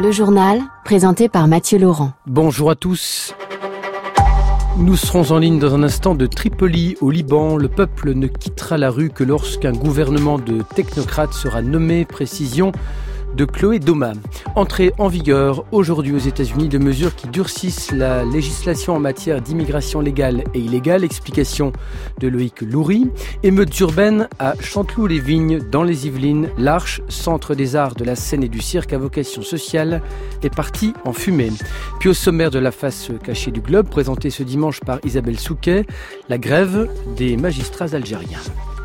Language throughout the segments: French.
Le journal, présenté par Mathieu Laurent. Bonjour à tous. Nous serons en ligne dans un instant de Tripoli, au Liban. Le peuple ne quittera la rue que lorsqu'un gouvernement de technocrates sera nommé. Précision de Chloé Doma. Entrée en vigueur aujourd'hui aux États-Unis de mesures qui durcissent la législation en matière d'immigration légale et illégale. Explication de Loïc Loury. Émeutes urbaines à Chanteloup-les-Vignes dans les Yvelines. L'Arche, centre des arts de la scène et du cirque à vocation sociale, est partie en fumée. Puis au sommaire de la face cachée du globe, présentée ce dimanche par Isabelle Souquet, la grève des magistrats algériens.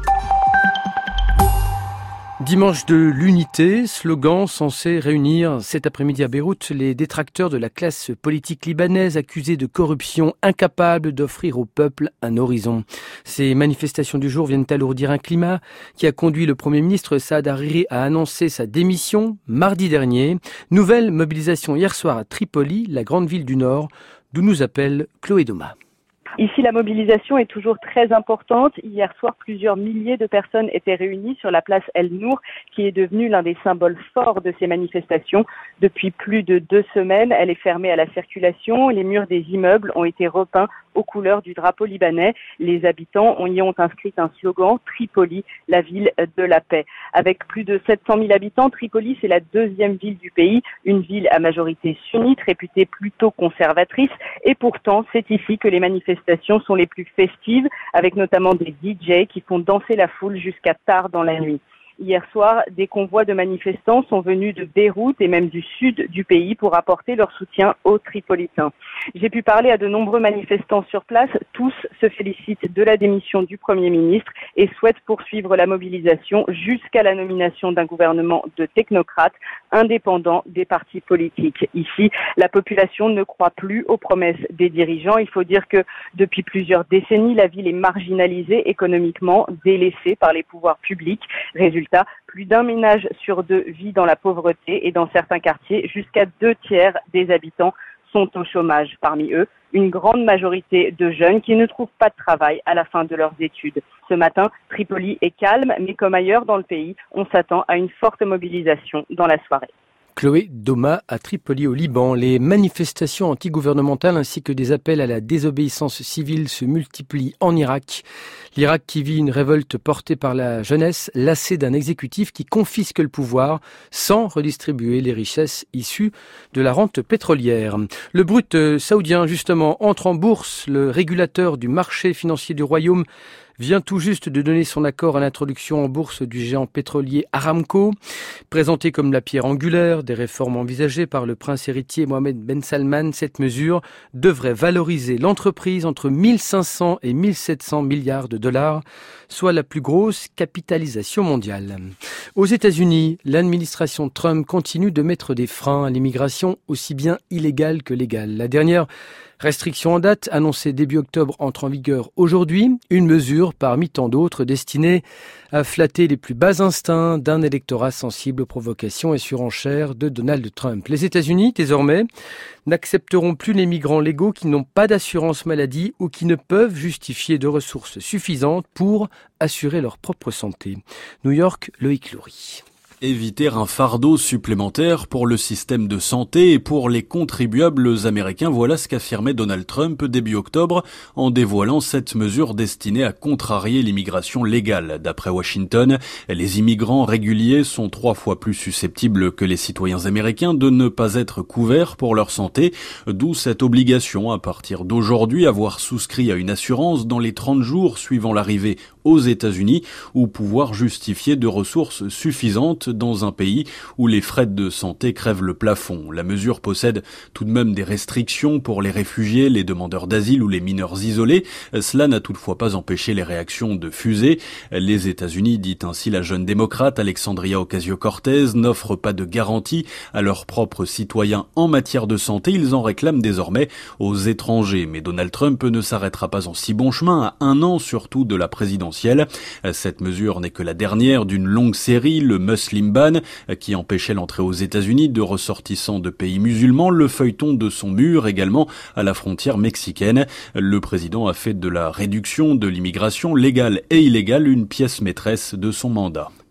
Dimanche de l'unité, slogan censé réunir cet après-midi à Beyrouth les détracteurs de la classe politique libanaise accusés de corruption, incapables d'offrir au peuple un horizon. Ces manifestations du jour viennent alourdir un climat qui a conduit le Premier ministre Saad Hariri à annoncer sa démission mardi dernier. Nouvelle mobilisation hier soir à Tripoli, la grande ville du Nord, d'où nous appelle Chloé Doma. Ici, la mobilisation est toujours très importante. Hier soir, plusieurs milliers de personnes étaient réunies sur la place El Nour, qui est devenue l'un des symboles forts de ces manifestations. Depuis plus de 2 semaines, elle est fermée à la circulation. Les murs des immeubles ont été repeints aux couleurs du drapeau libanais. Les habitants y ont inscrit un slogan « Tripoli, la ville de la paix ». Avec plus de 700 000 habitants, Tripoli, c'est la 2e ville du pays, une ville à majorité sunnite, réputée plutôt conservatrice. Et pourtant, c'est ici que les manifestations sont les plus festives, avec notamment des DJ qui font danser la foule jusqu'à tard dans la nuit. Hier soir, des convois de manifestants sont venus de Beyrouth et même du sud du pays pour apporter leur soutien aux Tripolitains. J'ai pu parler à de nombreux manifestants sur place. Tous se félicitent de la démission du Premier ministre et souhaitent poursuivre la mobilisation jusqu'à la nomination d'un gouvernement de technocrates indépendant des partis politiques. Ici, la population ne croit plus aux promesses des dirigeants. Il faut dire que depuis plusieurs décennies, la ville est marginalisée économiquement, délaissée par les pouvoirs publics. Résultat, plus d'un ménage sur 2 vit dans la pauvreté et dans certains quartiers, jusqu'à 2/3 des habitants sont au chômage. Parmi eux, une grande majorité de jeunes qui ne trouvent pas de travail à la fin de leurs études. Ce matin, Tripoli est calme, mais comme ailleurs dans le pays, on s'attend à une forte mobilisation dans la soirée. Chloé Doma à Tripoli au Liban. Les manifestations antigouvernementales ainsi que des appels à la désobéissance civile se multiplient en Irak. L'Irak qui vit une révolte portée par la jeunesse, lassée d'un exécutif qui confisque le pouvoir sans redistribuer les richesses issues de la rente pétrolière. Le brut saoudien, justement, entre en bourse. Le régulateur du marché financier du royaume vient tout juste de donner son accord à l'introduction en bourse du géant pétrolier Aramco. Présenté comme la pierre angulaire des réformes envisagées par le prince héritier Mohammed Ben Salman, cette mesure devrait valoriser l'entreprise entre 1500 et 1700 milliards de dollars, soit la plus grosse capitalisation mondiale. Aux États-Unis, l'administration Trump continue de mettre des freins à l'immigration aussi bien illégale que légale. La dernière restriction en date, annoncée début octobre, entre en vigueur aujourd'hui. Une mesure parmi tant d'autres destinée à flatter les plus bas instincts d'un électorat sensible aux provocations et surenchères de Donald Trump. Les États-Unis, désormais, n'accepteront plus les migrants légaux qui n'ont pas d'assurance maladie ou qui ne peuvent justifier de ressources suffisantes pour assurer leur propre santé. New York, Loïc Loury. Éviter un fardeau supplémentaire pour le système de santé et pour les contribuables américains, voilà ce qu'affirmait Donald Trump début octobre en dévoilant cette mesure destinée à contrarier l'immigration légale. D'après Washington, les immigrants réguliers sont 3 fois plus susceptibles que les citoyens américains de ne pas être couverts pour leur santé, d'où cette obligation à partir d'aujourd'hui avoir souscrit à une assurance dans les 30 jours suivant l'arrivée aux États-Unis ou pouvoir justifier de ressources suffisantes dans un pays où les frais de santé crèvent le plafond. La mesure possède tout de même des restrictions pour les réfugiés, les demandeurs d'asile ou les mineurs isolés. Cela n'a toutefois pas empêché les réactions de fuser. Les États-Unis, dit ainsi la jeune démocrate Alexandria Ocasio-Cortez, n'offrent pas de garantie à leurs propres citoyens en matière de santé. Ils en réclament désormais aux étrangers. Mais Donald Trump ne s'arrêtera pas en si bon chemin à 1 an surtout de la présidentielle. Cette mesure n'est que la dernière d'une longue série, le Muslim ban, qui empêchait l'entrée aux États-Unis de ressortissants de pays musulmans, le feuilleton de son mur également à la frontière mexicaine. Le président a fait de la réduction de l'immigration légale et illégale une pièce maîtresse de son mandat.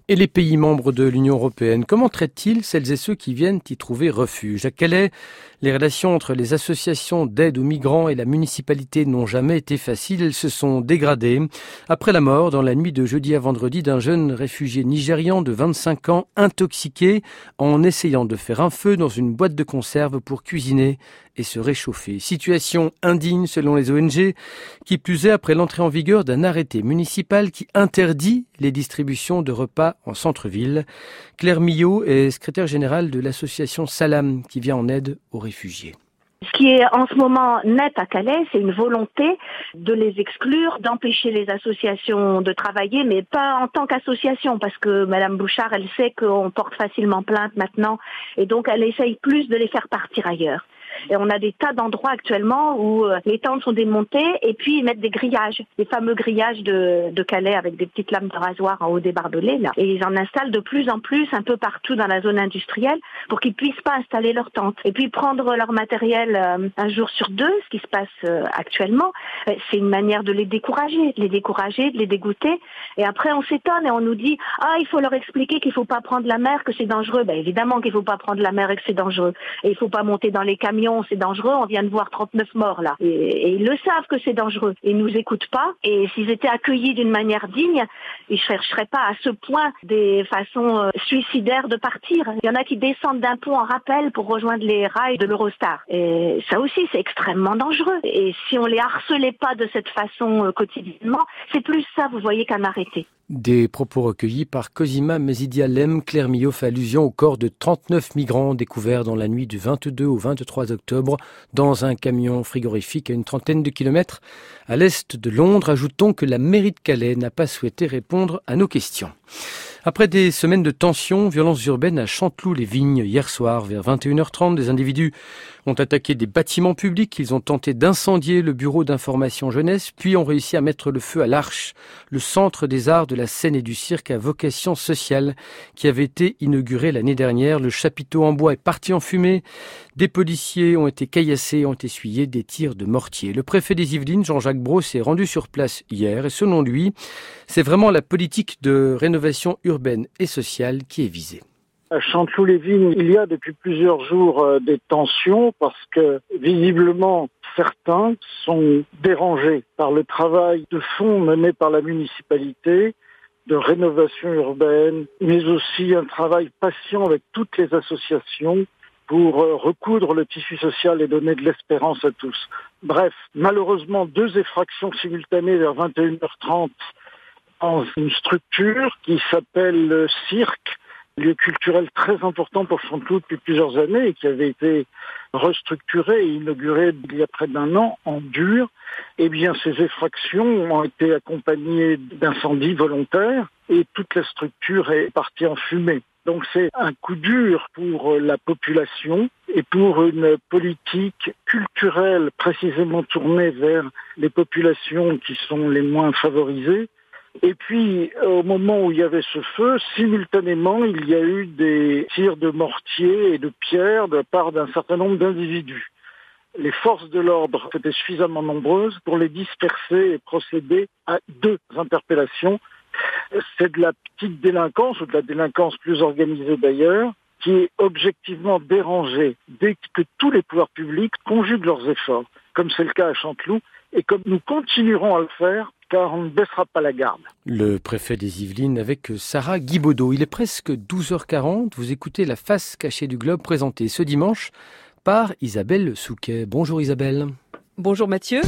Et les pays membres de l'Union européenne, comment traitent-ils celles et ceux qui viennent y trouver refuge? À Calais, les relations entre les associations d'aide aux migrants et la municipalité n'ont jamais été faciles. Elles se sont dégradées après la mort, dans la nuit de jeudi à vendredi, d'un jeune réfugié nigérian de 25 ans intoxiqué en essayant de faire un feu dans une boîte de conserve pour cuisiner et se réchauffer. Situation indigne selon les ONG, qui plus est après l'entrée en vigueur d'un arrêté municipal qui interdit les distributions de repas en centre-ville. Claire Millot est secrétaire générale de l'association Salam qui vient en aide aux réfugiés. Ce qui est en ce moment net à Calais, c'est une volonté de les exclure, d'empêcher les associations de travailler, mais pas en tant qu'association, parce que Madame Bouchard, elle sait qu'on porte facilement plainte maintenant, et donc elle essaye plus de les faire partir ailleurs. Et on a des tas d'endroits actuellement où les tentes sont démontées et puis ils mettent des grillages, les fameux grillages de Calais avec des petites lames de rasoir en haut des barbelés là. Et ils en installent de plus en plus un peu partout dans la zone industrielle pour qu'ils puissent pas installer leurs tentes. Et puis prendre leur matériel un jour sur deux, ce qui se passe actuellement, c'est une manière de les décourager, de les dégoûter. Et après on s'étonne et on nous dit il faut leur expliquer qu'il faut pas prendre la mer, que c'est dangereux. Ben évidemment qu'il faut pas prendre la mer et que c'est dangereux. Et il faut pas monter dans les camions, c'est dangereux, on vient de voir 39 morts là. Et ils le savent que c'est dangereux. Ils nous écoutent pas. Et s'ils étaient accueillis d'une manière digne, ils chercheraient pas à ce point des façons suicidaires de partir. Il y en a qui descendent d'un pont en rappel pour rejoindre les rails de l'Eurostar. Et ça aussi, c'est extrêmement dangereux. Et si on les harcelait pas de cette façon quotidiennement, c'est plus ça, vous voyez, qu'un arrêté. Des propos recueillis par Cosima Mesidialem. Claire Millot fait allusion au corps de 39 migrants découverts dans la nuit du 22 au 23 octobre dans un camion frigorifique à une trentaine de kilomètres à l'est de Londres. Ajoutons que la mairie de Calais n'a pas souhaité répondre à nos questions. Après des semaines de tensions, violences urbaines à Chanteloup-les-Vignes hier soir, vers 21h30, des individus ont attaqué des bâtiments publics. Ils ont tenté d'incendier le bureau d'information jeunesse, puis ont réussi à mettre le feu à l'Arche, le centre des arts de la scène et du cirque à vocation sociale, qui avait été inauguré l'année dernière. Le chapiteau en bois est parti en fumée. Des policiers ont été caillassés et ont essuyé des tirs de mortier. Le préfet des Yvelines, Jean-Jacques Brault, s'est rendu sur place hier et selon lui, c'est vraiment la politique de rénovation urbaine et sociale qui est visée. À Chanteloup-les-Vignes, il y a depuis plusieurs jours des tensions parce que visiblement certains sont dérangés par le travail de fond mené par la municipalité de rénovation urbaine, mais aussi un travail patient avec toutes les associations pour recoudre le tissu social et donner de l'espérance à tous. Bref, malheureusement, 2 effractions simultanées vers 21h30 dans une structure qui s'appelle le Cirque, lieu culturel très important pour Chanteloup depuis plusieurs années et qui avait été restructuré et inauguré il y a près d'1 an en dur. Eh bien, ces effractions ont été accompagnées d'incendies volontaires et toute la structure est partie en fumée. Donc c'est un coup dur pour la population et pour une politique culturelle précisément tournée vers les populations qui sont les moins favorisées. Et puis, au moment où il y avait ce feu, simultanément, il y a eu des tirs de mortier et de pierres de la part d'un certain nombre d'individus. Les forces de l'ordre étaient suffisamment nombreuses pour les disperser et procéder à 2 interpellations. C'est de la petite délinquance, ou de la délinquance plus organisée d'ailleurs, qui est objectivement dérangée dès que tous les pouvoirs publics conjuguent leurs efforts, comme c'est le cas à Chanteloup, et comme nous continuerons à le faire, car on ne baissera pas la garde. Le préfet des Yvelines avec Sarah Guibaudot. Il est presque 12h40. Vous écoutez La face cachée du globe présentée ce dimanche par Isabelle Souquet. Bonjour Isabelle. Bonjour Mathieu.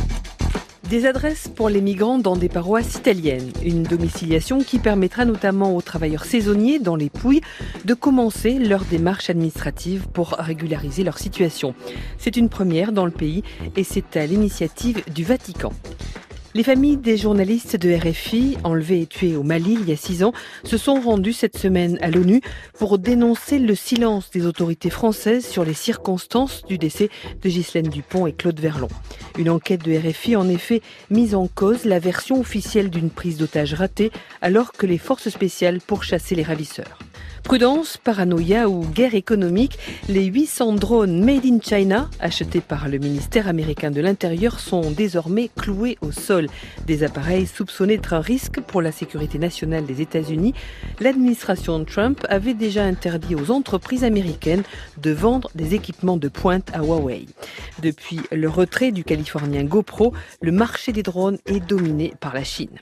Des adresses pour les migrants dans des paroisses italiennes. Une domiciliation qui permettra notamment aux travailleurs saisonniers dans les Pouilles de commencer leur démarche administrative pour régulariser leur situation. C'est une première dans le pays et c'est à l'initiative du Vatican. Les familles des journalistes de RFI, enlevés et tués au Mali il y a 6 ans, se sont rendues cette semaine à l'ONU pour dénoncer le silence des autorités françaises sur les circonstances du décès de Ghislaine Dupont et Claude Verlon. Une enquête de RFI a en effet mise en cause la version officielle d'une prise d'otage ratée alors que les forces spéciales pourchassaient les ravisseurs. Prudence, paranoïa ou guerre économique, les 800 drones Made in China, achetés par le ministère américain de l'Intérieur, sont désormais cloués au sol. Des appareils soupçonnés d'être un risque pour la sécurité nationale des États-Unis. L'administration Trump avait déjà interdit aux entreprises américaines de vendre des équipements de pointe à Huawei. Depuis le retrait du Californien GoPro, le marché des drones est dominé par la Chine.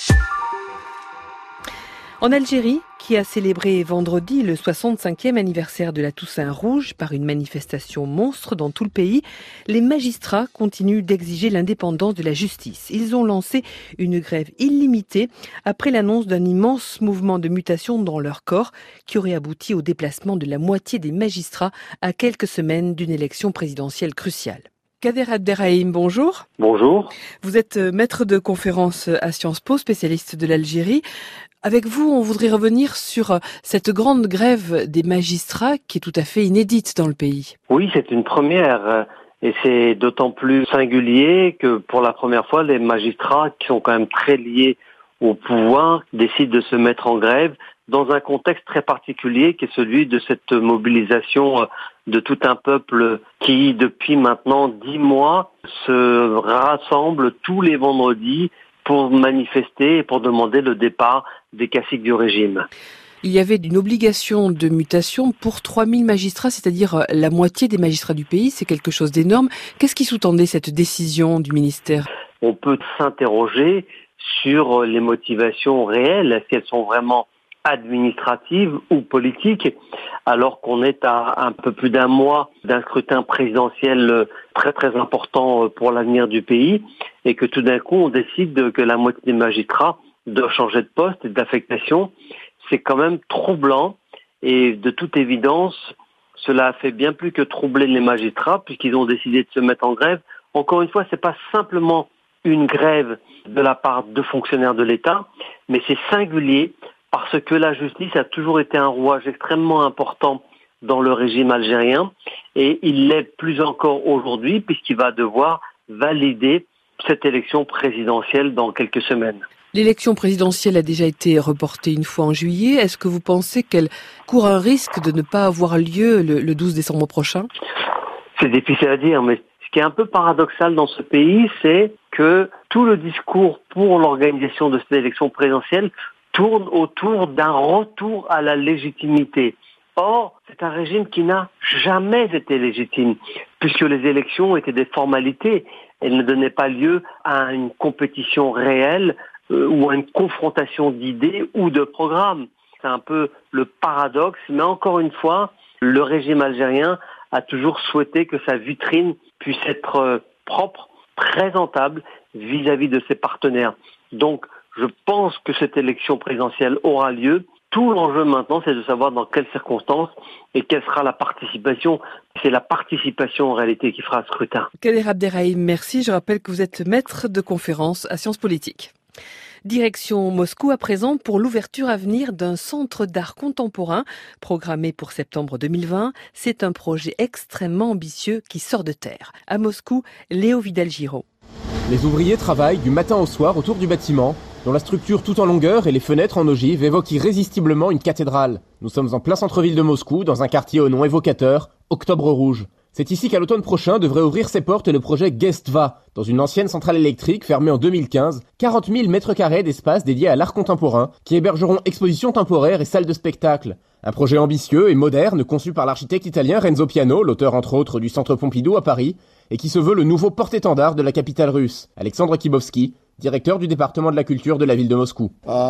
En Algérie, qui a célébré vendredi le 65e anniversaire de la Toussaint Rouge par une manifestation monstre dans tout le pays, les magistrats continuent d'exiger l'indépendance de la justice. Ils ont lancé une grève illimitée après l'annonce d'un immense mouvement de mutation dans leur corps qui aurait abouti au déplacement de la moitié des magistrats à quelques semaines d'une élection présidentielle cruciale. Kader Abderrahim, bonjour. Bonjour. Vous êtes maître de conférence à Sciences Po, spécialiste de l'Algérie. Avec vous, on voudrait revenir sur cette grande grève des magistrats qui est tout à fait inédite dans le pays. Oui, c'est une première et c'est d'autant plus singulier que pour la première fois, les magistrats qui sont quand même très liés au pouvoir décident de se mettre en grève dans un contexte très particulier qui est celui de cette mobilisation de tout un peuple qui, depuis maintenant 10 mois, se rassemble tous les vendredis pour manifester et pour demander le départ des caciques du régime. Il y avait une obligation de mutation pour 3000 magistrats, c'est-à-dire la moitié des magistrats du pays. C'est quelque chose d'énorme. Qu'est-ce qui sous-tendait cette décision du ministère ? On peut s'interroger sur les motivations réelles. Est-ce qu'elles sont vraiment administratives ou politiques, alors qu'on est à un peu plus d'un mois d'un scrutin présidentiel très très important pour l'avenir du pays, et que tout d'un coup on décide que la moitié des magistrats doivent changer de poste et d'affectation. C'est quand même troublant, et de toute évidence, cela a fait bien plus que troubler les magistrats, puisqu'ils ont décidé de se mettre en grève. Encore une fois, c'est pas simplement une grève de la part de fonctionnaires de l'État, mais c'est singulier, parce que la justice a toujours été un rouage extrêmement important dans le régime algérien, et il l'est plus encore aujourd'hui, puisqu'il va devoir valider cette élection présidentielle dans quelques semaines. L'élection présidentielle a déjà été reportée une fois en juillet. Est-ce que vous pensez qu'elle court un risque de ne pas avoir lieu le 12 décembre prochain ? C'est difficile à dire, mais ce qui est un peu paradoxal dans ce pays, c'est que tout le discours pour l'organisation de cette élection présidentielle tourne autour d'un retour à la légitimité. Or, c'est un régime qui n'a jamais été légitime, puisque les élections étaient des formalités. Elles ne donnaient pas lieu à une compétition réelle ou à une confrontation d'idées ou de programmes. C'est un peu le paradoxe, mais encore une fois, le régime algérien a toujours souhaité que sa vitrine puisse être propre, présentable vis-à-vis de ses partenaires. Donc, je pense que cette élection présidentielle aura lieu. Tout l'enjeu maintenant, c'est de savoir dans quelles circonstances et quelle sera la participation. C'est la participation en réalité qui fera le scrutin. Kader Abderrahim, merci. Je rappelle que vous êtes maître de conférence à Sciences Politiques. Direction Moscou à présent pour l'ouverture à venir d'un centre d'art contemporain programmé pour septembre 2020. C'est un projet extrêmement ambitieux qui sort de terre. À Moscou, Léo Vidal-Giraud. Les ouvriers travaillent du matin au soir autour du bâtiment, dont la structure tout en longueur et les fenêtres en ogive évoquent irrésistiblement une cathédrale. Nous sommes en plein centre-ville de Moscou, dans un quartier au nom évocateur, Octobre Rouge. C'est ici qu'à l'automne prochain devrait ouvrir ses portes le projet Gestva, dans une ancienne centrale électrique fermée en 2015, 40 000 mètres carrés d'espace dédiés à l'art contemporain, qui hébergeront expositions temporaires et salles de spectacle. Un projet ambitieux et moderne conçu par l'architecte italien Renzo Piano, l'auteur entre autres du Centre Pompidou à Paris, et qui se veut le nouveau porte-étendard de la capitale russe. Alexandre Kibovski, directeur du département de la culture de la ville de Moscou.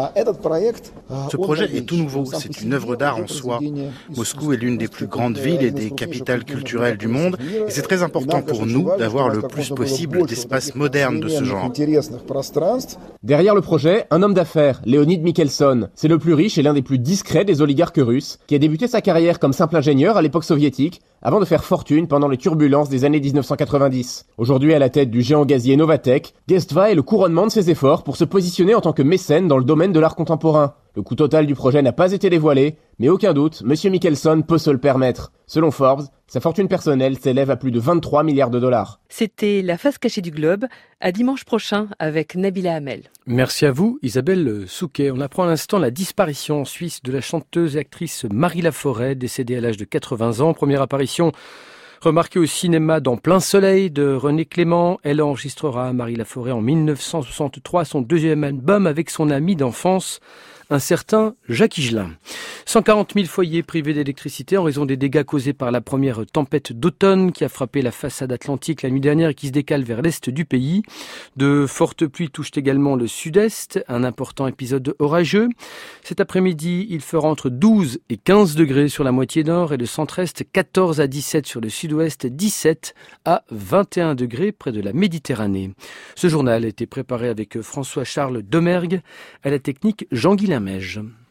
Ce projet est tout nouveau, c'est une œuvre d'art en soi. Moscou est l'une des plus grandes villes et des capitales culturelles du monde, et c'est très important pour nous d'avoir le plus possible d'espaces modernes de ce genre. Derrière le projet, un homme d'affaires, Leonid Mikhelson. C'est le plus riche et l'un des plus discrets des oligarques russes, qui a débuté sa carrière comme simple ingénieur à l'époque soviétique, avant de faire fortune pendant les turbulences des années 1990. Aujourd'hui à la tête du géant gazier Novatek, Gestva est le couronnement de ses efforts pour se positionner en tant que mécène dans le domaine de l'art contemporain. Le coût total du projet n'a pas été dévoilé, mais aucun doute, M. Michelson peut se le permettre. Selon Forbes, sa fortune personnelle s'élève à plus de 23 milliards de dollars. C'était la face cachée du globe. À dimanche prochain avec Nabila Hamel. Merci à vous, Isabelle Souquet. On apprend à l'instant la disparition en Suisse de la chanteuse et actrice Marie Laforêt, décédée à l'âge de 80 ans. Première apparition remarquée au cinéma dans Plein Soleil de René Clément. Elle enregistrera, Marie Laforêt, en 1963 son deuxième album avec son ami d'enfance, un certain Jacques Higelin. 140 000 foyers privés d'électricité en raison des dégâts causés par la première tempête d'automne qui a frappé la façade atlantique la nuit dernière et qui se décale vers l'est du pays. De fortes pluies touchent également le sud-est, un important épisode orageux. Cet après-midi, il fera entre 12 et 15 degrés sur la moitié nord et le centre-est, 14 à 17 sur le sud-ouest, 17 à 21 degrés près de la Méditerranée. Ce journal a été préparé avec François-Charles Domergue, à la technique Jean-Guy Limège.